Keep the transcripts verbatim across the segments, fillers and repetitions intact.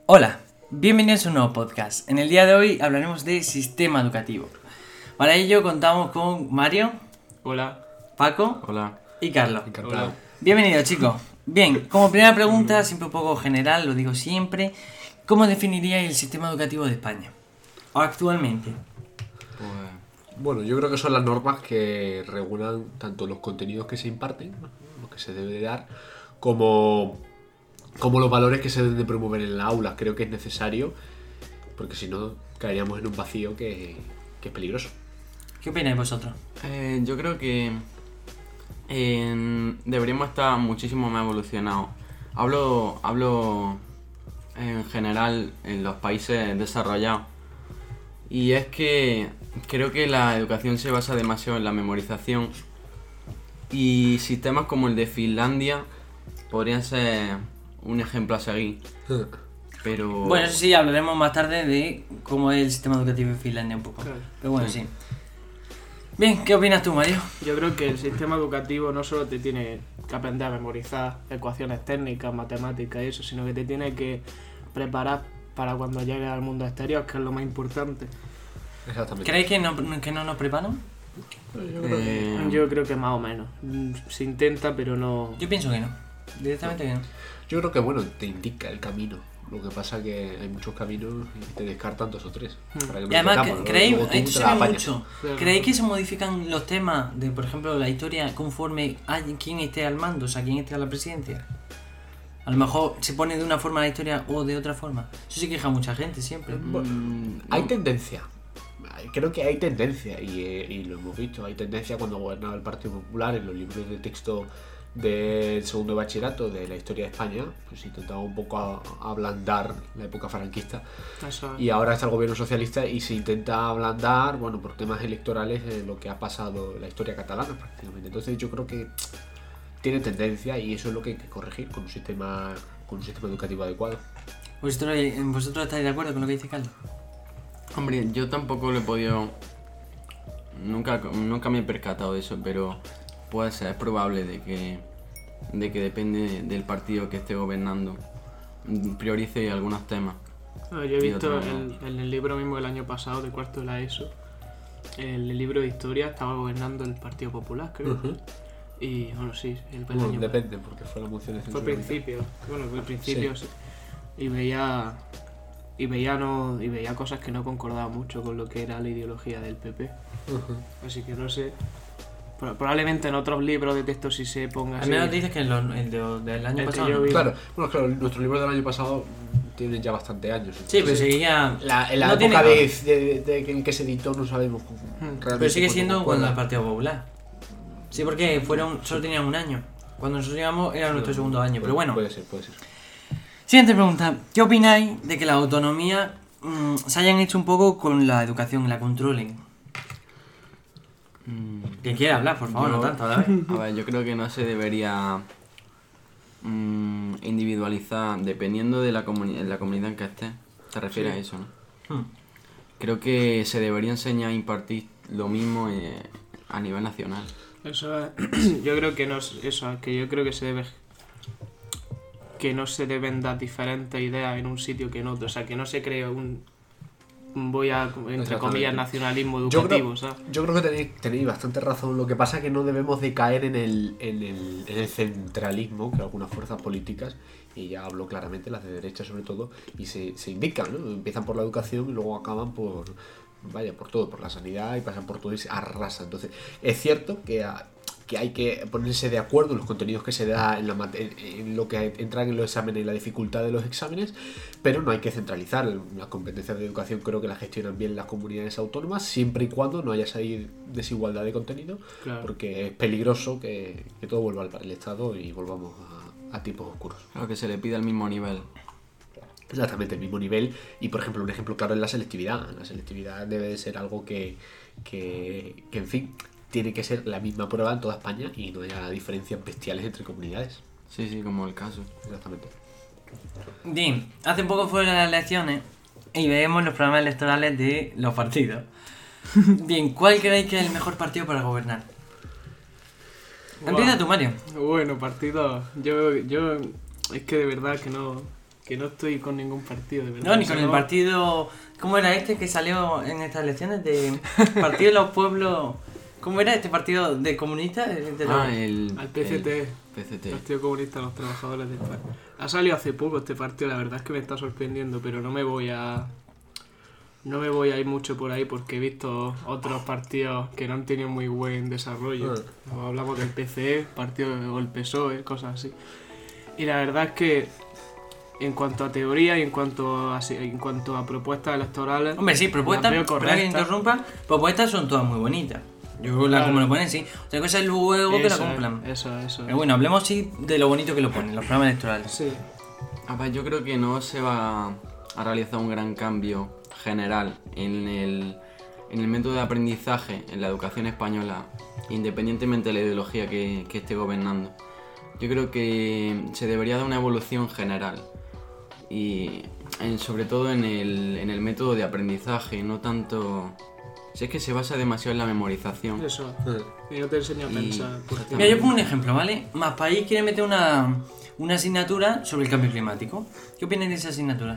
Hola, bienvenidos a un nuevo podcast. En el día de hoy hablaremos de sistema educativo. Para ello contamos con Mario. Hola. Paco. Hola. Y Carlos. Encantado. Bienvenidos, chicos. Bien, como primera pregunta, siempre un poco general, lo digo siempre, ¿cómo definiríais el sistema educativo de España? O actualmente. Pues Bueno, yo creo que son las normas que regulan tanto los contenidos que se imparten, lo que se debe de dar, como, como los valores que se deben de promover en la aula. Creo que es necesario, porque si no caeríamos en un vacío que, que es peligroso. ¿Qué opináis vosotros? eh, yo creo que eh, deberíamos estar muchísimo más evolucionados. Hablo, hablo en general en los países desarrollados. Y es que creo que la educación se basa demasiado en la memorización. Y sistemas como el de Finlandia podrían ser un ejemplo a seguir. Pero... Bueno, eso sí, hablaremos más tarde de cómo es el sistema educativo en Finlandia un poco. Claro. Pero bueno, sí. Bien, ¿qué opinas tú, Mario? Yo creo que el sistema educativo no solo te tiene que aprender a memorizar ecuaciones técnicas, matemáticas y eso, sino que te tiene que preparar para cuando llegues al mundo exterior, que es lo más importante. Exactamente. ¿Creéis que no, que no nos preparan? Yo creo, Eh, que, yo creo que más o menos. Mm, Se intenta, pero no... Yo pienso que no. Directamente que no. Yo creo que, bueno, te indica el camino. Lo que pasa que hay muchos caminos y te descartan dos o tres. Para que Y no además, metamos, que- ¿creéis, luego tú esto te se la ve apañas. mucho, Claro. ¿creéis que se modifican los temas de, por ejemplo, la historia conforme a quien esté al mando, o sea, quien esté a la presidencia? A lo mejor se pone de una forma la historia o de otra forma. Eso se queja mucha gente siempre. mm, Hay no. tendencia. Creo que hay tendencia y, eh, y lo hemos visto. Hay tendencia cuando gobernaba el Partido Popular en los libros de texto del segundo de bachillerato de la historia de España, pues intentaba un poco a- ablandar la época franquista. Eso, Y ahora está el gobierno socialista y se intenta ablandar, bueno, por temas electorales, eh, lo que ha pasado en la historia catalana prácticamente. Entonces yo creo que tiene tendencia y eso es lo que hay que corregir con un sistema, con un sistema educativo adecuado. ¿Vosotros, ¿Vosotros estáis de acuerdo con lo que dice Carlos? Hombre, yo tampoco lo he podido... Nunca, nunca me he percatado de eso, pero puede ser, es probable de que, de que depende del partido que esté gobernando, priorice algunos temas. no, yo he y visto otro no. el- en el libro mismo del año pasado, de cuarto de la ESO, el libro de historia estaba gobernando el Partido Popular, creo. Ujú. Y bueno, sí, el, el Bueno, año depende, porque fue la moción de Fue censura. al principio, bueno, fue al principio sí. Y veía y veía no y veía cosas que no concordaban mucho con lo que era la ideología del P P. Ujú. Así que no sé. Pro- Probablemente en otros libros de texto sí se ponga Al así. menos dices que en los- el de- del año El que pasado. yo ¿no? vi. Claro, bueno, claro, nuestros libros del año pasado tienen ya bastante años. Sí, pero entonces, seguía. La, en la no época tiene- de, de, de- en que se editó no sabemos realmente. Pero sigue cuándo siendo concuerda. cuando el Partido Popular. Sí, porque fueron, solo tenían un año. Cuando nosotros llegamos era nuestro segundo año. Pero bueno, Puede ser, puede ser. siguiente pregunta. ¿Qué opináis de que la autonomía mm, se hayan hecho un poco con la educación, la controlen? Mm, Quien quiera hablar, por favor, Yo- no tanto, a la vez. A ver, yo creo que no se debería mm, individualizar dependiendo de la, comuni- la comunidad en que esté. ¿Te refieres Sí. a eso, no? Hmm. Creo que se debería enseñar a impartir lo mismo eh, a nivel nacional. Eso es- yo creo que no es eso, que yo creo que se debe que no se deben dar diferentes ideas en un sitio que en otro, o sea, que no se cree un un voy a entre Exactamente. comillas nacionalismo Yo educativo, creo, ¿sabes? yo creo que tenéis, tenéis bastante razón. Lo que pasa es que no debemos de caer en el, en, el, en el centralismo que algunas fuerzas políticas, y ya hablo claramente, las de derecha sobre todo, y se, se indican, ¿no? Empiezan por la educación y luego acaban por, vaya, por todo, por la sanidad y pasan por todo y se arrasan. Entonces, es cierto que, a- que hay que ponerse de acuerdo en los contenidos que se da en, la, mate- en lo que entran en los exámenes y la dificultad de los exámenes, pero no hay que centralizar. Las competencias de educación creo que las gestionan bien las comunidades autónomas, siempre y cuando no haya esa desigualdad de contenido, Claro. porque es peligroso que, que todo vuelva al al Estado y volvamos a, a tiempos oscuros. Claro que se le pide al mismo nivel. Exactamente el mismo nivel. Y por ejemplo, un ejemplo claro es la selectividad. La selectividad debe de ser algo que, que, que en fin, tiene que ser la misma prueba en toda España y no haya diferencias bestiales entre comunidades. Sí, sí, como el caso. Exactamente. Bien, hace poco fueron las elecciones y vemos los programas electorales de los partidos. Bien, ¿cuál creéis que es el mejor partido para gobernar? Wow. Empieza tú, Mario. Bueno, partido. Yo, yo es que de verdad que no, Que no estoy con ningún partido, de verdad. No, ni O sea, con el partido... ¿Cómo era este que salió en estas elecciones? De Partido de los Pueblos... ¿Cómo era este partido de comunistas? De los- Ah, el... Al P C T, el P C T. Partido Comunista de los Trabajadores de España. Ha salido hace poco este partido, la verdad es que me está sorprendiendo, pero no me voy a... No me voy a ir mucho por ahí porque he visto otros partidos que no han tenido muy buen desarrollo. Ah. Hablamos del P C E, partido o el P S O E, cosas así. Y la verdad es que en cuanto a teoría y en cuanto a, en cuanto a propuestas electorales... Hombre, sí, propuestas, las veo perdona que correctas. interrumpa, propuestas son todas muy bonitas. Yo la Claro. como lo ponen, sí. Otra cosa es luego que la Eso, cumplan. Eso, eso. Pero bueno, hablemos sí de lo bonito que lo ponen, los programas electorales. Sí. A ver, yo creo que no se va a realizar un gran cambio general en el, en el método de aprendizaje en la educación española, independientemente de la ideología que, que esté gobernando. Yo creo que se debería dar una evolución general y en- sobre todo en el, en el método de aprendizaje, no tanto... Si es que se basa demasiado en la memorización. Eso. Ah. Y no te enseño a Y- pensar. por ti. Mira, yo pongo un ejemplo, ¿vale? Más País quiere meter una, una asignatura sobre el cambio climático. ¿Qué opinan de esa asignatura?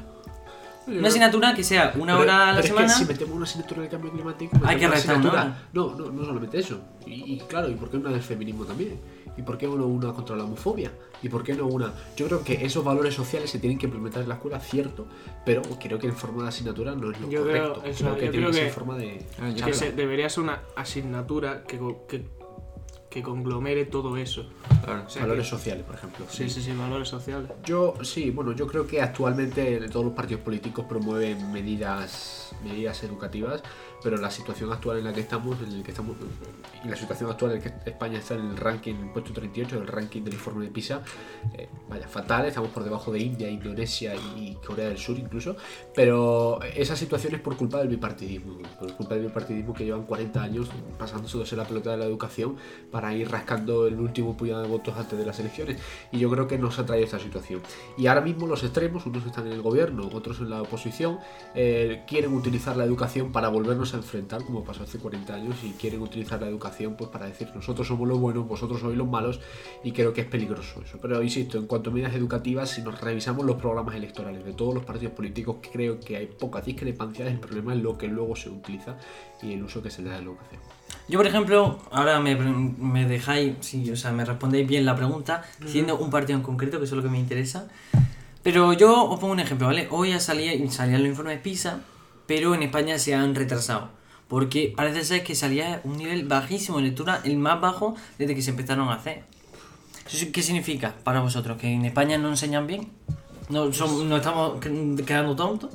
Una asignatura que sea una Pero- hora a la pero semana. Es que si metemos una asignatura de cambio climático, Hay metemos que una restar una asignatura- No, no, no solamente eso. Y, y claro, ¿y por qué una del feminismo también? ¿Y por qué no una contra la homofobia? ¿Y por qué no una...? Yo creo que esos valores sociales se tienen que implementar en la escuela, cierto, pero creo que en forma de asignatura no es lo Yo creo- correcto. eso, creo que yo tiene creo que ser que- en forma de... Claro, yo que creo- se- debería ser una asignatura que, co- que, que conglomere todo eso. claro. O sea, valores que- sociales, por ejemplo. Sí, sí, sí, valores sociales. Yo, sí, bueno, yo creo que actualmente todos los partidos políticos promueven medidas, medidas educativas, pero la situación actual en la que estamos, en el que estamos, y la situación actual en la que España está en el ranking, en el puesto treinta y ocho del ranking del informe de PISA, eh, vaya, fatal, estamos por debajo de India, Indonesia y Corea del Sur incluso, pero esa situación es por culpa del bipartidismo, por culpa del bipartidismo que llevan cuarenta años pasándose la pelota de la educación para ir rascando el último puñado de votos antes de las elecciones, y yo creo que nos ha traído esta situación. Y ahora mismo los extremos, unos están en el gobierno, otros en la oposición, eh, quieren utilizar la educación para volvernos a enfrentar, como pasó hace cuarenta años, y quieren utilizar la educación pues para decir nosotros somos los buenos, vosotros sois los malos, y creo que es peligroso eso. Pero insisto, en cuanto a medidas educativas, si nos revisamos los programas electorales de todos los partidos políticos, creo que hay pocas discrepancias. El problema es lo que luego se utiliza y el uso que se le da a la educación. Yo, por ejemplo, ahora me, me dejáis, sí, o sea, me respondéis bien la pregunta, diciendo un partido en concreto, que eso es lo que me interesa. Pero yo os pongo un ejemplo, ¿vale? Hoy ya salía, salían los informes PISA, pero en España se han retrasado. Porque parece ser que salía un nivel bajísimo de lectura, el más bajo desde que se empezaron a hacer. ¿Eso qué significa para vosotros? ¿Que en España no enseñan bien? ¿No, son, no estamos quedando tontos?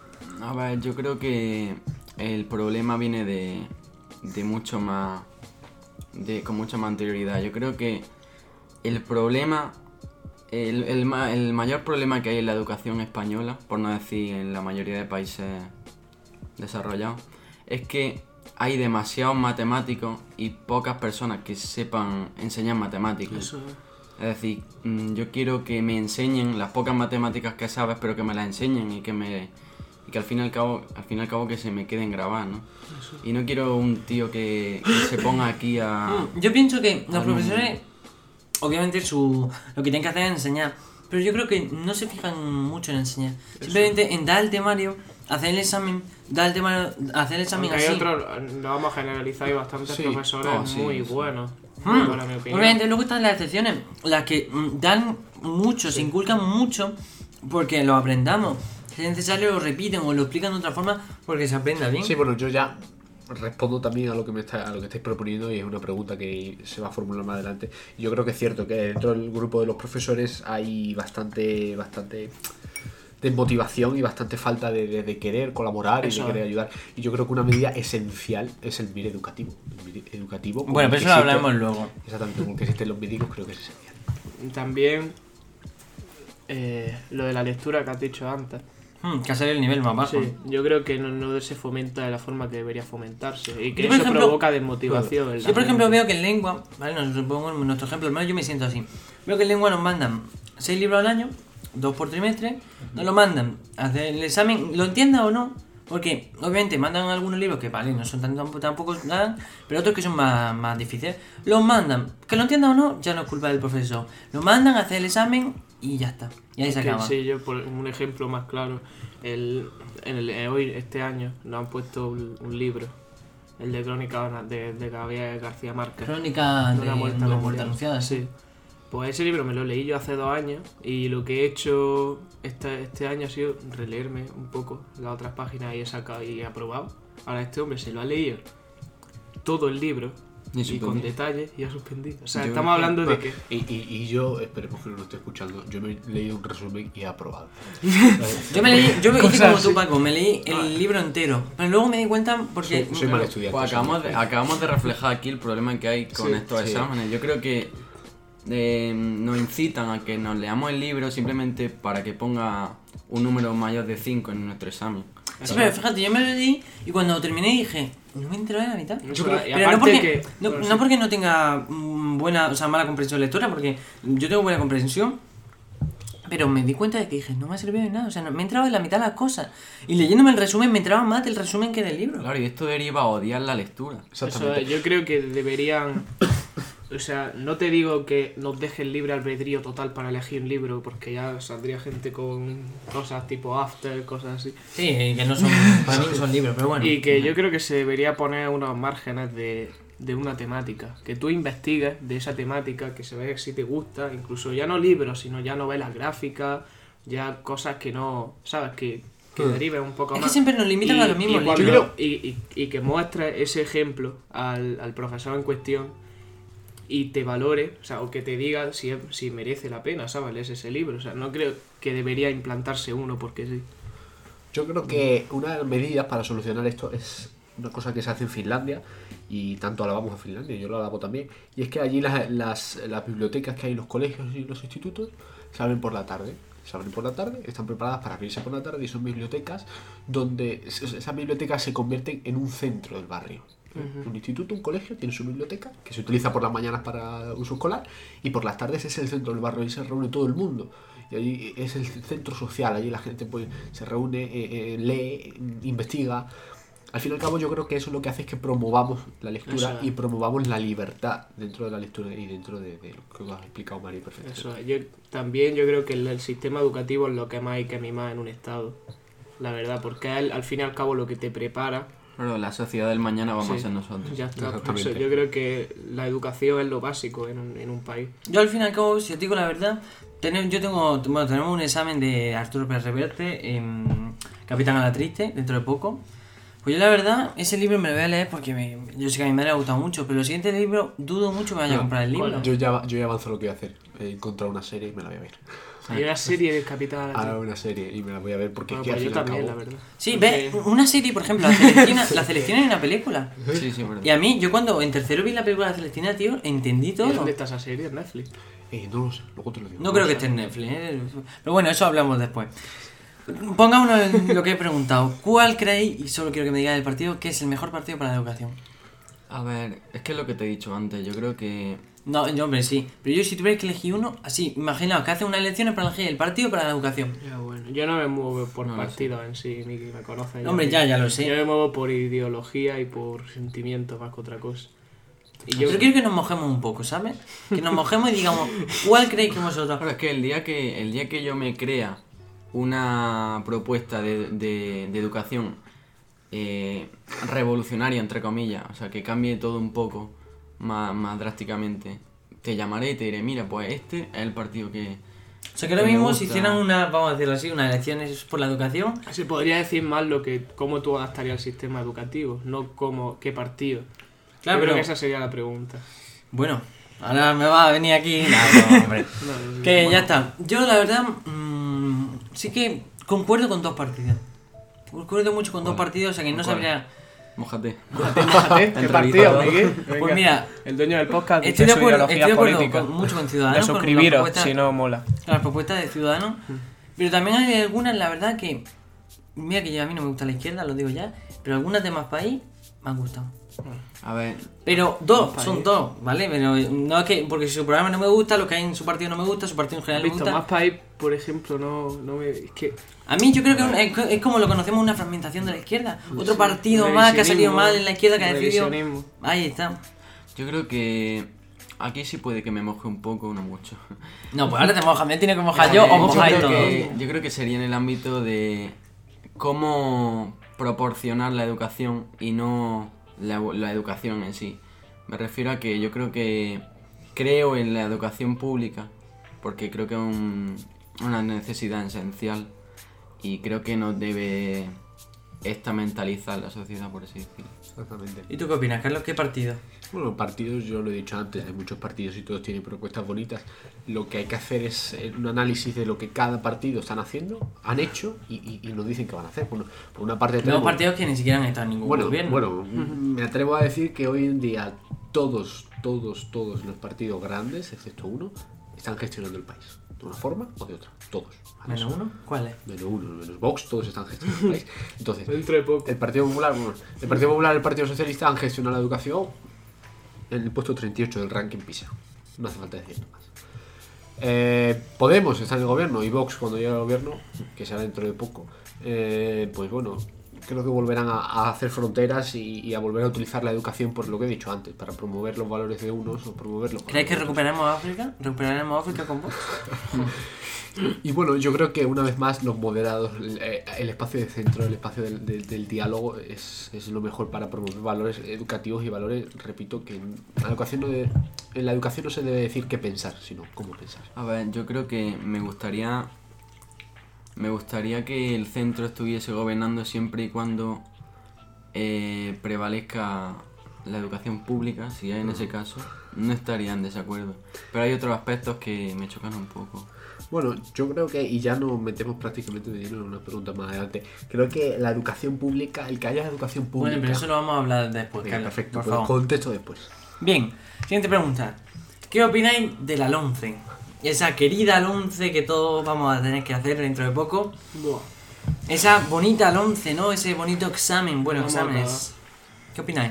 A ver, yo creo que el problema viene de, de mucho más, de, con mucha más anterioridad. Yo creo que el problema, el, el, ma- el mayor problema que hay en la educación española, por no decir en la mayoría de países desarrollados, es que hay demasiados matemáticos y pocas personas que sepan enseñar matemáticas. Eso. Es decir, mm, yo quiero que me enseñen las pocas matemáticas que sabes, pero que me las enseñen y que me y que al fin y al cabo, al fin y al cabo que se me queden grabadas, ¿no? Y no quiero un tío que, que se ponga aquí a... Yo pienso que los Ah, no. profesores, obviamente su lo que tienen que hacer es enseñar, pero yo creo que no se fijan mucho en enseñar. Simplemente en dar el temario, hacer el examen, dar el temario, hacer el examen Aunque así. hay otros, lo vamos a generalizar, hay bastantes Sí. profesores Oh, sí, muy sí. buenos, Hmm. para mi opinión. Obviamente luego están las excepciones, las que mm, dan mucho, se inculcan mucho porque lo aprendamos. Si es necesario lo repiten o lo explican de otra forma porque se aprenda bien. Sí, bueno, yo ya respondo también a lo que me está, a lo que estáis proponiendo, y es una pregunta que se va a formular más adelante. Yo creo que es cierto que dentro del grupo de los profesores hay bastante, bastante desmotivación y bastante falta de, de- de querer colaborar y Eso de querer es. ayudar. Y yo creo que una medida esencial es el M I R educativo. El M I R educativo. como Bueno, el pero que eso lo existe- hablaremos luego. Exactamente, como el que existen los médicos, creo que es esencial. También eh, lo de la lectura que has dicho antes. Hmm, que hacer el nivel más bajo. Sí, yo creo que no, no se fomenta de la forma que debería fomentarse y que Yo, por eso ejemplo, provoca desmotivación. en la Yo, por ejemplo, gente. veo que en lengua, ¿vale? Nos pongo en nuestro ejemplo, al menos yo me siento así. Veo que en lengua nos mandan seis libros al año, dos por trimestre, nos lo mandan a hacer el examen, lo entienda o no, porque obviamente mandan algunos libros que, vale, no son tan, tampoco, tampoco nada, pero otros que son más, más difíciles. Los mandan, que lo entienda o no, ya no es culpa del profesor. Lo mandan a hacer el examen y ya está. Y ahí se Que acaba. sí, yo por un ejemplo más claro, el, en el, eh, hoy, este año, nos han puesto un, un libro, el de Crónicas de, de Gabriel García Márquez. Crónica de una muerte una muerte anunciada. anunciada, sí. Sí. Pues ese libro me lo leí yo hace dos años y lo que he hecho este, este año ha sido releerme un poco las otras páginas y he sacado y he aprobado. Ahora este hombre se lo ha leído todo el libro Y y, suspendido. con detalles y ha suspendido. O sea, Yo estamos creo que- hablando de que... Y, y, y yo, esperemos que no lo esté escuchando, yo me he leído un resumen y he aprobado. Yo me leí, yo hice Cosas como así. tú, Paco, me leí el libro entero. Pero luego me di cuenta porque. Soy- soy mal estudiante. Pues acabamos de, acabamos de reflejar aquí el problema que hay con Sí, estos sí. exámenes. Yo creo que eh, nos incitan a que nos leamos el libro simplemente para que ponga un número mayor de cinco en nuestro examen. Sí, pero fíjate, yo me lo leí y cuando terminé dije, no me he enterado de la mitad. Yo creo- y Pero no aparte porque, que... no, bueno, no sí. porque no tenga mm, buena, o sea, mala comprensión lectora, porque yo tengo buena comprensión, pero me di cuenta de que dije, no me ha servido de nada, o sea, no, me he entrado en la mitad de las cosas. Y leyéndome el resumen me entraba más del resumen que del libro. Claro, y esto deriva a odiar la lectura. Eso Exactamente. es, yo creo que deberían... O sea, no te digo que nos dejen libre albedrío total para elegir un libro, porque ya saldría gente con cosas tipo After, cosas así. Sí, que no son, para mí no son libros, pero bueno. Y que yo creo que se debería poner unos márgenes de, de una temática. Que tú investigues de esa temática, que se vea si te gusta, incluso ya no libros, sino ya novelas gráficas, ya cosas que no, ¿sabes? Que, que Hmm. deriven un poco Es más. que siempre nos limitan Y- a los mismos y cuando- libros. y, y- y que muestre ese ejemplo al, al profesor en cuestión y te valore, o sea, o que te diga si, es- si merece la pena, ¿sabes? Lees ese libro. O sea, no creo que debería implantarse uno porque sí. Yo creo que una de las medidas para solucionar esto es una cosa que se hace en Finlandia, y tanto alabamos a Finlandia, yo lo alabo también, y es que allí las, las, las bibliotecas que hay en los colegios y los institutos se abren por la tarde. Se abren por la tarde, están preparadas para abrirse por la tarde y son bibliotecas donde es- esas bibliotecas se convierten en un centro del barrio. Ujú. Un instituto, un colegio, tiene su biblioteca que se utiliza por las mañanas para uso escolar y por las tardes es el centro del barrio y se reúne todo el mundo. Y allí es el centro social, allí la gente pues, se reúne, eh, eh, lee, investiga. Al fin y al cabo yo creo que eso lo que hace es que promovamos la lectura Eso es. y promovamos la libertad dentro de la lectura y dentro de, de lo que has explicado, María, perfectamente. Eso, yo también yo creo que el, el sistema educativo es lo que más hay que mimar en un estado, la verdad, porque al, al fin y al cabo lo que te prepara, Pero la sociedad del mañana vamos Sí. a ser nosotros. ya está. Por Exactamente. eso yo creo que la educación es lo básico en un, en un país. Yo al fin y al cabo, si os digo la verdad, tenem- yo tengo, bueno, tenemos un examen de Arturo Pérez Reverte, en Capitán a la Triste, dentro de poco. Pues yo la verdad, ese libro me lo voy a leer porque me- yo sé que a mi madre le ha gustado mucho, pero el siguiente libro dudo mucho que me vaya a No, comprar el libro. Yo ya, yo ya avanzo lo que voy a hacer. He encontrado una serie y me la voy a ver. Hay una serie del Capitán Ahora una serie y me la voy a ver porque Bueno, es que pues al yo fin y al también, la cabo... verdad. Sí, Porque- ve, una serie, por ejemplo, La Celestina, La Celestina es una película. Sí, sí, verdad. Y a mí, yo cuando en tercero vi la película de La Celestina, tío, entendí ¿Y todo. dónde está esa serie? ¿En Netflix? Eh, no lo sé, luego te lo digo. No creo que esté en Netflix, ¿eh? Pero bueno, eso hablamos después. Pongámonos en lo que he preguntado. ¿Cuál creéis, y solo quiero que me digáis el partido, que es el mejor partido para la educación? A ver, es que es lo que te he dicho antes, yo creo que... No, yo, hombre, sí. Pero yo si tuviera que elegir uno, así, imaginaos que hace unas elecciones para elegir el partido para la educación. Ya, bueno. Yo no me muevo por No lo partidos en sí, ni que me conocen. Hombre, ya, ya lo sé. Yo me muevo por ideología y por sentimiento más que otra cosa. Y yo Pero quiero que nos mojemos un poco, ¿sabes? Que nos mojemos y digamos, ¿cuál creéis que vosotros? Ahora es que el día que, el día que yo me crea una propuesta de, de, de educación eh, revolucionaria, entre comillas, o sea, que cambie todo un poco más, más drásticamente, te llamaré y te diré, mira, pues este es el partido que... O sea, que ahora que me mismo si gusta. hicieran una, vamos a decirlo así, unas elecciones por la educación, Se podría decir más lo que cómo tú adaptarías el sistema educativo, no cómo qué partido. claro, Yo creo pero... que esa sería la pregunta. Bueno, ahora me va a venir aquí... No, no, hombre. No, Que bueno, ya está. Yo la verdad mmm, sí que concuerdo con dos partidos. Concuerdo mucho con dos ¿Cuál? partidos, o sea que no ¿Cuál? sabría... Mójate. Mójate, mójate, ¿qué partido, Entrevistador. Miguel? Pues Venga. mira, El dueño del podcast dice estoy de su acuerdo, ideología estoy de acuerdo política. con, mucho con De Ciudadanos. con las suscribiros, propuestas- si no mola. las propuestas de Ciudadanos. Pero también hay algunas, la verdad, que... Mira que yo- a mí no me gusta la izquierda, lo digo ya. Pero algunas de Más País me han gustado. A ver, Pero dos, Más son País. dos, ¿vale? Pero no es que... Porque si su programa no me gusta, lo que hay en su partido no me gusta, su partido en ¿Has general me visto? gusta. Más país, por ejemplo, no, no me... Es que... A mí yo creo que es, es como lo conocemos, una fragmentación de la izquierda. Otro Sí, partido más que ha salido revisionismo, mal en la izquierda que ha decidido... revisionismo. Ahí está. yo creo que aquí sí puede que me moje un poco, no mucho. No, pues ahora te mojas, me tiene que mojar yo o yo, mojáis creo todos. que, yo creo que sería en el ámbito de cómo proporcionar la educación y no la, la educación en sí. Me refiero a que yo creo que creo en la educación pública porque creo que es un, una necesidad esencial y creo que nos debe estamentalizar la sociedad, por así decirlo. Exactamente. ¿Y tú qué opinas, Carlos? ¿Qué partido? Bueno, partidos, yo lo he dicho antes, hay muchos partidos y todos tienen propuestas bonitas. Lo que hay que hacer es eh, un análisis de lo que cada partido están haciendo, han hecho y, y, y nos dicen que van a hacer. Bueno, por una parte Tenemos tenemos... partidos que ni siquiera han estado en ningún Bueno, gobierno. bueno, me atrevo a decir que hoy en día todos, todos, todos los partidos grandes, excepto uno, están gestionando el país. De una forma o de otra. Todos. ¿Vale? ¿Menos uno? ¿Cuál es? Menos uno, menos Vox, todos están gestionando el país. Entonces, Dentro de poco. el Partido Popular, bueno, el Partido Popular y el Partido Socialista han gestionado la educación en el puesto treinta y ocho del ranking PISA. No hace falta decir más. Eh, Podemos está en el gobierno y Vox cuando llegue al gobierno, que será dentro de poco, eh, pues bueno, creo que volverán a, a hacer fronteras y, y a volver a utilizar la educación por lo que he dicho antes, para promover los valores de unos o promover los ¿Crees que valores de otros. recuperaremos África? ¿Recuperaremos África con vos? Y bueno, yo creo que una vez más los moderados, el, el espacio de centro, el espacio del, del, del diálogo es, es lo mejor para promover valores educativos y valores, repito, que en la educación no, de, en la educación no se debe decir qué pensar, sino cómo pensar. A ver, yo creo que me gustaría me gustaría que el centro estuviese gobernando siempre y cuando eh, prevalezca la educación pública. Si hay en ese caso, no estaría en desacuerdo. Pero hay otros aspectos que me chocan un poco. Bueno, yo creo que, y ya nos metemos prácticamente de lleno en una pregunta más adelante, creo que la educación pública, el que haya educación pública... Bueno, pero eso lo vamos a hablar después, Venga, Carlos, perfecto, por pues favor. contesto después. Bien, siguiente pregunta. ¿Qué opináis de la LOMCE? Esa querida LOMCE que todos vamos a tener que hacer dentro de poco. Buah. Esa bonita LOMCE, ¿no? Ese bonito examen, bueno, Vamos a exámenes. ¿Qué opináis?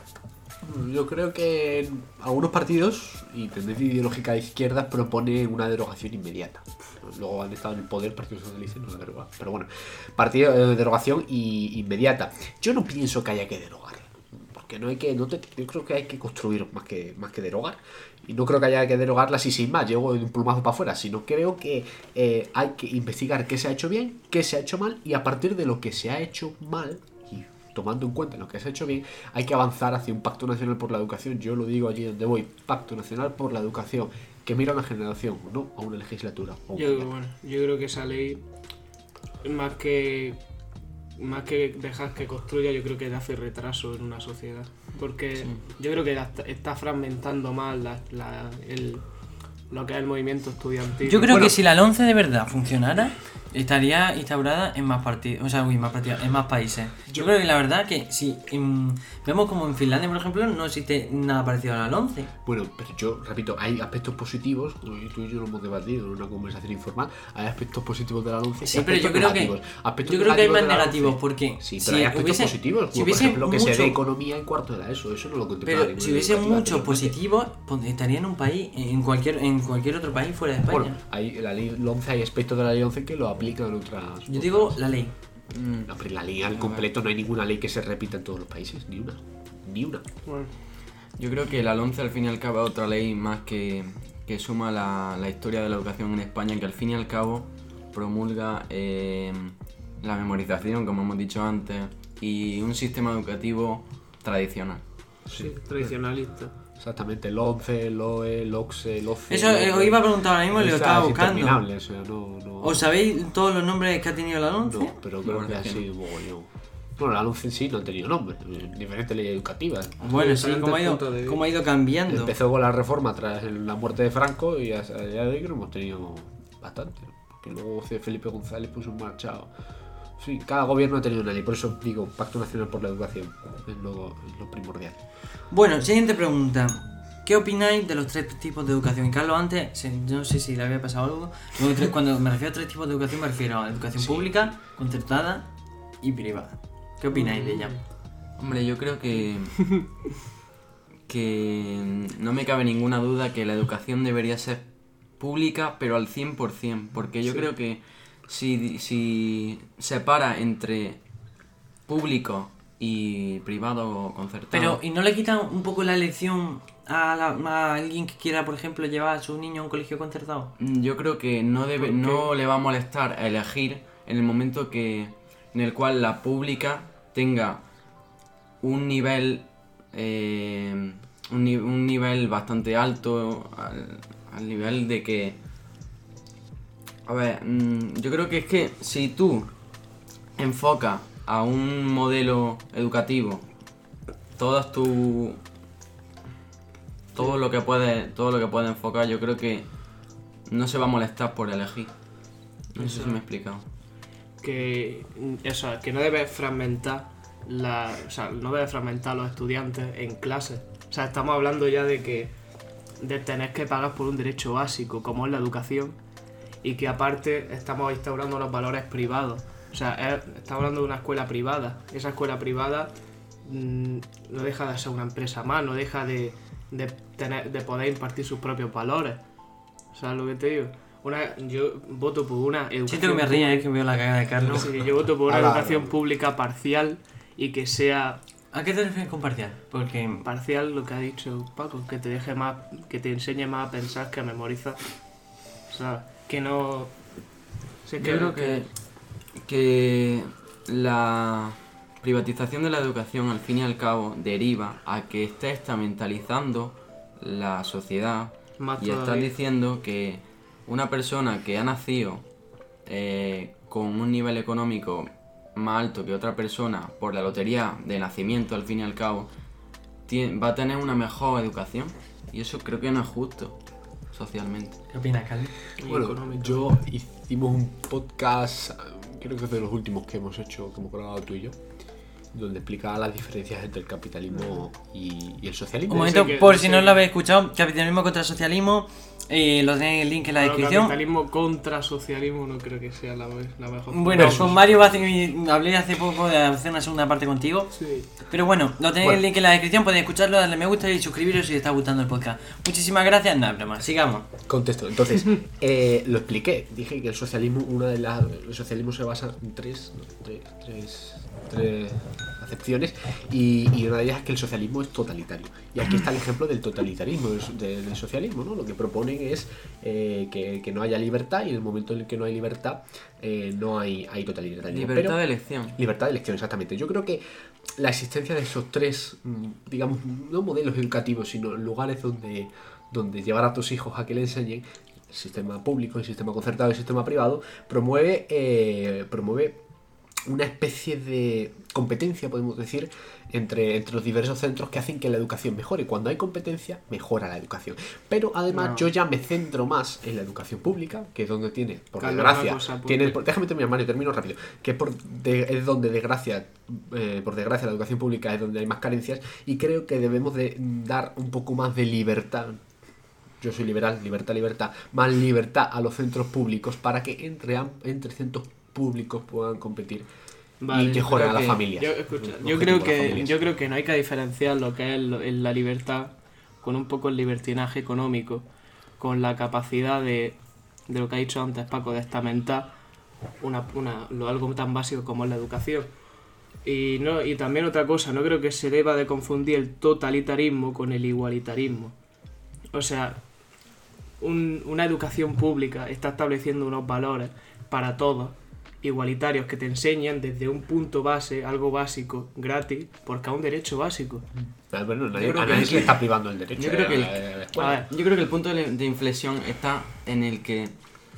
Yo creo que algunos partidos y tendencia ideológica de izquierda propone una derogación inmediata. Luego han estado en el poder, el Partido Socialista no la deroga. Pero bueno, partido de derogación y, inmediata. Yo no pienso que haya que derogar. Porque no hay que. No te, yo creo que hay que construir más que, más que derogar. Y no creo que haya que derogarla así sin más, llego de un plumazo para afuera, sino creo que eh, hay que investigar qué se ha hecho bien, qué se ha hecho mal, y a partir de lo que se ha hecho mal, y tomando en cuenta lo que se ha hecho bien, hay que avanzar hacia un pacto nacional por la educación. Yo lo digo allí donde voy, pacto nacional por la educación, que mira a una generación, no a una legislatura. O un Yo, gobierno. bueno, yo creo que esa ley, más que más que dejar que construya, yo creo que hace retraso en una sociedad. Porque Sí. yo creo que la- está fragmentando más la, la- el, lo que es el movimiento estudiantil. Yo creo Bueno. que si la LOMCE de verdad funcionara, estaría instaurada en más partidos, o sea, uy, más partidos, en más países. Yo creo que la verdad que si en- vemos como en Finlandia, por ejemplo, no existe nada parecido a la LOMCE. Bueno, pero yo repito, hay aspectos positivos, y tú y yo lo hemos debatido en una conversación informal, hay aspectos positivos de la LOMCE. Sí, pero yo creo que aspectos yo creo que hay más de la negativos LOMCE. porque Sí, si pero hay aspectos hubiese- positivos, como si por hubiese ejemplo que se mucho- dé economía en cuarto de la ESO, eso no lo contemplaba Pero ninguna si hubiese educativa muchos anteriormente. positivos, pues, estaría en un país, en cualquier en cualquier otro país fuera de España. Bueno, hay, la ley LOMCE, hay aspectos de la ley LOMCE que lo aplican en otras... Yo digo la ley. Mm, No, pero la ley al completo no hay ninguna ley que se repita en todos los países, ni una. Ni una. Bueno, Yo creo que la LOMCE al fin y al cabo es otra ley más que, que suma la, la historia de la educación en España, que al fin y al cabo promulga eh, la memorización, como hemos dicho antes, y un sistema educativo tradicional. sí, tradicionalista. Exactamente, el LOMCE, el LOE, el OCSE, el OCE... Eso eh, os iba a preguntar ahora mismo y lo Está- estaba es buscando. interminable, o sea, no... no ¿Os sabéis todos los nombres que ha tenido la LOMCE? No, pero creo Bueno, que ha que no. sido un mogollón. Bueno, la LOMCE en sí no ha tenido nombre, diferentes leyes educativas. Bueno, sí, Diferentes cómo ha ido, puntos de vista. cómo ha ido cambiando. Empezó con la reforma tras el- la muerte de Franco y hasta el día de hoy creo que hemos tenido bastante. Que luego Felipe González puso en marcha. Sí, cada gobierno ha tenido una ley, por eso digo, Pacto Nacional por la Educación es lo, es lo primordial. Bueno, siguiente pregunta. ¿Qué opináis de los tres tipos de educación? Y Carlos antes, se- no sé si le había pasado algo. Luego, tres- Cuando me refiero a tres tipos de educación me refiero a educación Sí. pública, concertada y privada. ¿Qué opináis de ella? Hombre, yo creo que que no me cabe ninguna duda que la educación debería ser pública, pero al cien por ciento, porque yo Sí. creo que si, si separa entre público y privado o concertado... Pero, ¿y no le quitan un poco la elección a, la- a alguien que quiera, por ejemplo, llevar a su niño a un colegio concertado? Yo creo que no debe, ¿Por qué? no le va a molestar elegir en el momento que en el cual la pública tenga un nivel eh, un, ni- un nivel bastante alto al, al nivel de que a ver, mm, yo creo que es que si tú enfocas a un modelo educativo todas tu todo lo que puede todo lo que puede enfocar, yo creo que no se va a molestar por elegir. No sé Eso. si me he explicado. Que eso, que no debes fragmentar la, o sea, no debes fragmentar a los estudiantes en clases. O sea, estamos hablando ya de que de tener que pagar por un derecho básico como es la educación y que aparte estamos instaurando unos valores privados. O sea, es- estamos hablando de una escuela privada. Esa escuela privada mm, no deja de ser una empresa más, no deja de, de, tener, de poder impartir sus propios valores. ¿Sabes lo que te digo? Una, yo voto por una educación. Siento que me ría, es que veo la cara de Carlos. Sí, yo voto por una Ala. educación pública parcial y que sea ¿A qué te refieres con parcial? Porque parcial lo que ha dicho Paco, que te deje más, que te enseñe más a pensar que a memorizar. O sea, que no. Sí, Yo creo que, que la privatización de la educación al fin y al cabo deriva a que estés mentalizando la sociedad más y estás todavía. diciendo que una persona que ha nacido eh, con un nivel económico más alto que otra persona por la lotería de nacimiento al fin y al cabo tie- va a tener una mejor educación y eso creo que no es justo socialmente. ¿qué opinas, Carlos? y Bueno, económico. yo hicimos un podcast, creo que es de los últimos que hemos hecho, que hemos grabado tú y yo, donde explicaba las diferencias entre el capitalismo y, y el socialismo. Un momento, que- por sí si no que- lo habéis escuchado, capitalismo contra socialismo, eh, lo tenéis el link en la Bueno, descripción. capitalismo contra socialismo no creo que sea la, la mejor. Bueno, Versus. con Mario Bacin hablé hace poco de hacer una segunda parte contigo. Sí. Pero bueno, lo tenéis Bueno. el link en la descripción, podéis escucharlo, darle me gusta y suscribiros si os está gustando el podcast. Muchísimas gracias, nada, broma, sigamos. Contesto. Entonces, eh, lo expliqué. Dije que el socialismo, una de las, el socialismo se basa en tres, no, tres, tres, tres acepciones y, y una de ellas es que el socialismo es totalitario. Y aquí está el ejemplo del totalitarismo, del, del- del socialismo, ¿no? Lo que proponen es eh, que, que no haya libertad y en el momento en el que no hay libertad eh, no hay, hay totalitarismo. Libertad Pero- de elección. Libertad de elección, exactamente. Yo creo que la existencia de esos tres, mm, digamos, no modelos educativos, sino lugares donde, donde llevar a tus hijos a que le enseñen, el sistema público, el sistema concertado y el sistema privado, promueve, eh, promueve una especie de competencia, podemos decir, entre, entre los diversos centros que hacen que la educación mejore. Cuando hay competencia, mejora la educación. Pero además No. yo ya me centro más en la educación pública, que es donde tiene, por Carlos, desgracia, una cosa, pues, tiene el, porque- déjame terminar, Mario, termino rápido, que por de- es donde desgracia, eh, por desgracia la educación pública es donde hay más carencias y creo que debemos de dar un poco más de libertad. Yo soy liberal, libertad, libertad, más libertad a los centros públicos para que entre, am- entre centros públicos puedan competir Vale, y yo mejorar a creo la que- familia. Yo, escucha, Los yo objetivos creo de las que familias. yo creo que no hay que diferenciar lo que es lo- el- la libertad con un poco el libertinaje económico, con la capacidad de, de lo que ha dicho antes Paco, de estamentar una, una, lo, algo tan básico como es la educación. Y no y también otra cosa, no creo que se deba de confundir el totalitarismo con el igualitarismo. O sea, un- una educación pública está estableciendo unos valores para todos, igualitarios, que te enseñan desde un punto base, algo básico, gratis, porque es un derecho básico. Ah, bueno, nadie, Yo creo a que nadie es se le que- está privando el derecho. yo creo eh, que el- a la- a la A escuela. ver, Yo creo que el punto de, de inflexión está en el que.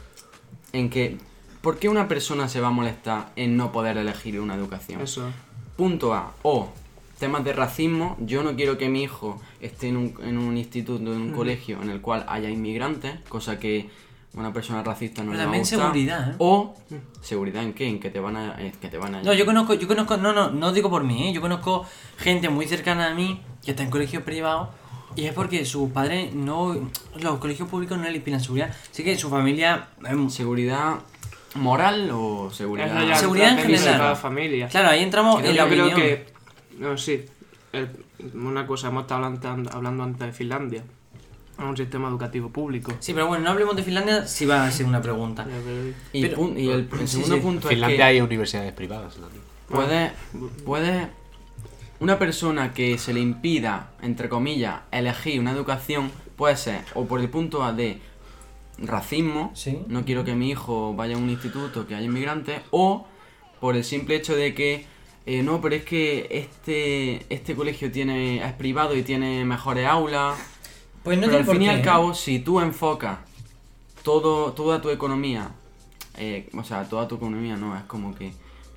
En que. ¿Por qué una persona se va a molestar en no poder elegir una educación? eso. Punto A. O temas de racismo. Yo no quiero que mi hijo esté en un, en un instituto, en un colegio en el cual haya inmigrantes, cosa que una persona racista no Pero le va a también gustar. seguridad, ¿eh? O seguridad en qué, en que te van a, en que te van a. No, yo conozco, yo conozco, no, no, no digo por mí, ¿eh? Yo conozco gente muy cercana a mí que está en colegios privados y es porque sus padres no, los colegios públicos no le inspiran seguridad. Así que su familia, em, ¿Seguridad moral o seguridad? Eso ya Seguridad en depende de general. cada familia. claro, ahí entramos Creo- en la yo creo opinión. que. No, sí. El- una cosa, hemos estado hablando, hablando antes de Finlandia. Es un sistema educativo público. Sí, pero bueno, no hablemos de Finlandia si va a ser una pregunta. Ya, pero- Y, Pero- pun- y el, el Sí, segundo sí. punto En Finlandia es que hay universidades privadas también. puedes, puedes una persona que se le impida, entre comillas, elegir una educación, puede ser o por el punto de racismo, Sí. no quiero que mi hijo vaya a un instituto que haya inmigrantes, o por el simple hecho de que eh, no, pero es que este este colegio tiene es privado y tiene mejores aulas. Pues no Pero tiene al por fin y qué, al ¿eh? cabo, si tú enfocas todo, toda tu economía, eh, o sea, toda tu economía no, es como que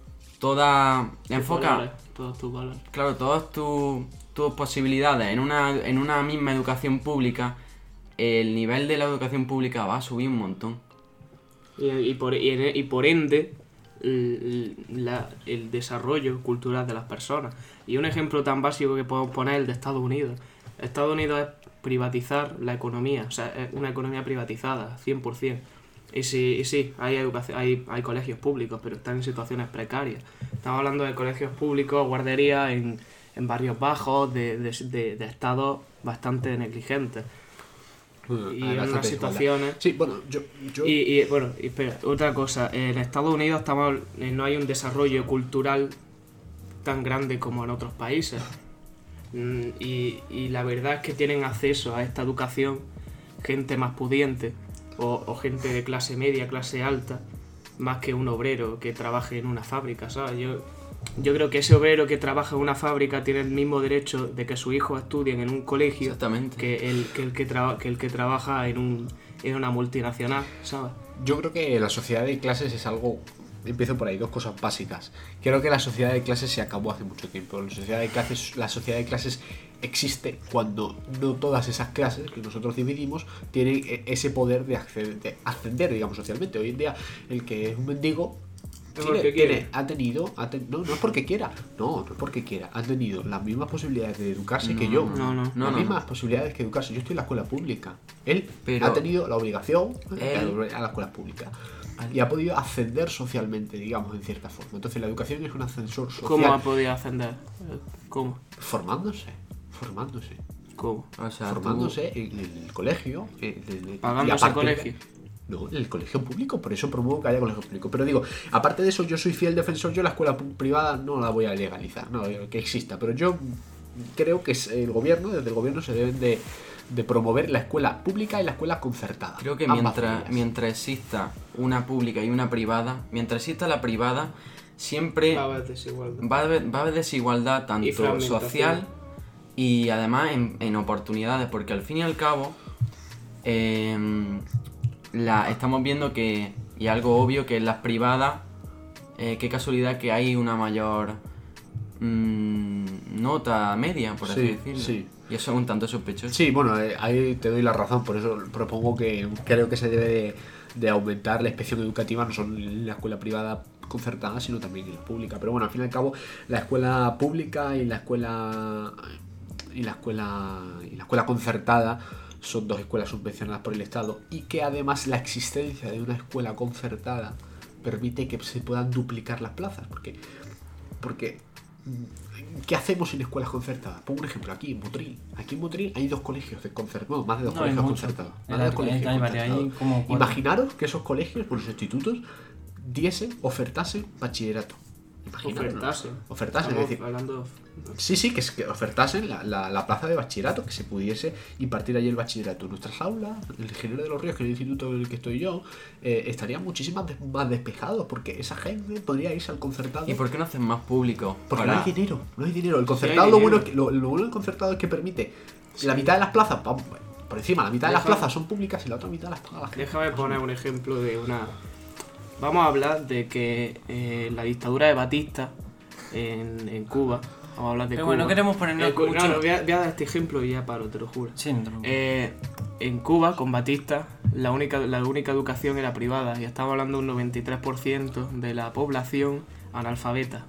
toda Tus enfoca, valores, todos tus valores. claro, todas tus tus posibilidades en una en una misma educación pública, el nivel de la educación pública va a subir un montón. Y, y, por, y, en- y por ende, el, la- el desarrollo cultural de las personas. Y un ejemplo tan básico que podemos poner es el de Estados Unidos. Estados Unidos es privatizar la economía, o sea, es una economía privatizada, cien por ciento. Y sí, y sí hay, educación, hay, hay colegios públicos, pero están en situaciones precarias. Estamos hablando de colegios públicos, guarderías en, en barrios bajos, de, de, de, de estados bastante negligentes. Bueno, Y hay en bastante unas desigualdad. situaciones... Sí, bueno, yo... yo Y, y, bueno, y espera, otra cosa, en Estados Unidos estamos, eh, no hay un desarrollo cultural tan grande como en otros países. Mm, Y, y la verdad es que tienen acceso a esta educación gente más pudiente o, o gente de clase media, clase alta, más que un obrero que trabaje en una fábrica, ¿sabes? Yo, yo creo que ese obrero que trabaja en una fábrica tiene el mismo derecho de que sus hijos estudien en un colegio Exactamente. que el que, el que, traba- que el que trabaja en, un, en una multinacional, ¿sabes? Yo creo que la sociedad de clases es algo... Empiezo por ahí, dos cosas básicas. Creo que la sociedad de clases se acabó hace mucho tiempo. La sociedad de clases, la sociedad de clases existe cuando no todas esas clases que nosotros dividimos tienen e- ese poder de, acceder, de ascender, digamos, socialmente. Hoy en día, el que es un mendigo Es tiene- porque tiene- quiere. ha tenido... ha ten- no, no es porque quiera. No, no es porque quiera. Han tenido las mismas posibilidades de educarse que yo. no, no. No, las no, mismas no. posibilidades que educarse. Yo estoy en la escuela pública. Él Pero ha tenido la obligación de él- ir a la escuela pública. Y ha podido ascender socialmente, digamos, en cierta forma. Entonces la educación es un ascensor social. ¿Cómo ha podido ascender? Eh, ¿Cómo? Formándose, formándose. ¿Cómo? O sea, tú- formándose en el colegio. en el- ¿Pagando y ese aparte- colegio? No, en el colegio público, por eso promuevo que haya colegio público. Pero digo, aparte de eso, yo soy fiel defensor, yo la escuela pu- privada no la voy a legalizar, no, que exista. Pero yo creo que es el gobierno, desde el gobierno se deben de, de promover la escuela pública y la escuela concertada. Creo que Ambas mientras, medidas. mientras exista una pública y una privada, mientras exista la privada, siempre Va a haber desigualdad. va a haber, va a haber desigualdad Y tanto fragmentación. social y además en, en oportunidades, porque al fin y al cabo em, la, estamos viendo que, y algo obvio, que en las privadas, eh, qué casualidad que hay una mayor mm, nota media, por así Sí, decirlo. sí. Y eso es un tanto sospechoso. Sí, bueno, eh, ahí te doy la razón, por eso propongo que creo que se debe de, de aumentar la inspección educativa, no solo en la escuela privada concertada, sino también en la pública. Pero bueno, al fin y al cabo, la escuela pública y la escuela y la escuela y la escuela concertada son dos escuelas subvencionadas por el Estado y que además la existencia de una escuela concertada permite que se puedan duplicar las plazas, porque porque ¿qué hacemos en escuelas concertadas? Pongo un ejemplo, aquí en Motril. Aquí en Motril hay dos colegios de concertados, no, más de dos No, hay colegios mucho. concertados. En Más la- de dos colegios hay varios, hay concertados. como cuatro. Imaginaros que esos colegios, por los institutos, diesen, ofertasen bachillerato. Imaginaros. Ofertasen. Ofertasen, es Estamos decir, hablando... sí, sí, que, es que ofertasen la, la, la plaza de bachillerato, que se pudiese impartir allí el bachillerato. En nuestras aulas, el ingeniero de los Ríos, que es el instituto en el que estoy yo, eh, estarían muchísimas de- más despejados, porque esa gente podría irse al concertado. ¿Y por qué no hacen más público? Porque Para- no hay dinero, no hay dinero. El hay concertado, lo, dinero. bueno es que, lo, lo bueno del concertado es que permite la mitad de las plazas, pa- por encima, la mitad de las Deja- plazas son públicas y la otra mitad las paga la gente. Déjame poner un ejemplo de una... Vamos a hablar de que eh, la dictadura de Batista en, en Cuba... Vamos a hablar de Pero Cuba. bueno, no queremos ponernos Eh, cu- mucho- no, no, voy a, voy a dar este ejemplo y ya paro, te lo juro. Sí, no te preocupes. Eh, en Cuba, con Batista, la única, la única educación era privada y estamos hablando de un noventa y tres por ciento de la población analfabeta.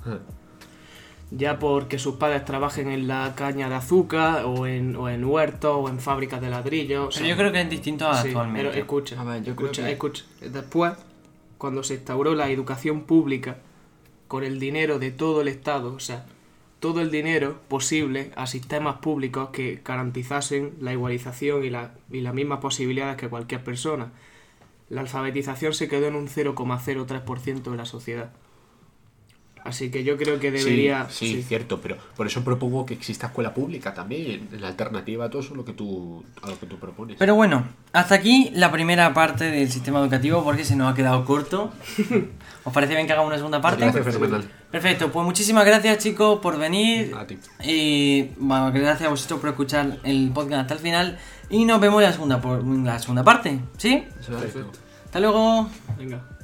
Ya porque sus padres trabajen en la caña de azúcar o en, o en huertos o en fábricas de ladrillos. o Pero sea, yo creo que es distinto a sí, actualmente. pero escucha, A ver, yo creo escucha, que- escucha. Después, cuando se instauró la educación pública con el dinero de todo el Estado, o sea, todo el dinero posible a sistemas públicos que garantizasen la igualización y, la, y las mismas posibilidades que cualquier persona. La alfabetización se quedó en un cero coma cero tres por ciento de la sociedad. Así que yo creo que debería... Sí, sí, sí. cierto, pero por eso propongo que exista escuela pública también, en la alternativa a todo eso lo que tú, a lo que tú propones. Pero bueno, hasta aquí la primera parte del sistema educativo porque se nos ha quedado corto. ¿Os parece bien que haga una segunda parte? Me parece fenomenal. Perfecto, pues muchísimas gracias chicos por venir. A ti. Y bueno, gracias a vosotros por escuchar el podcast hasta el final. Y nos vemos en la segunda, por, en la segunda parte, ¿sí? Eso es. Perfecto. Hasta luego. Venga.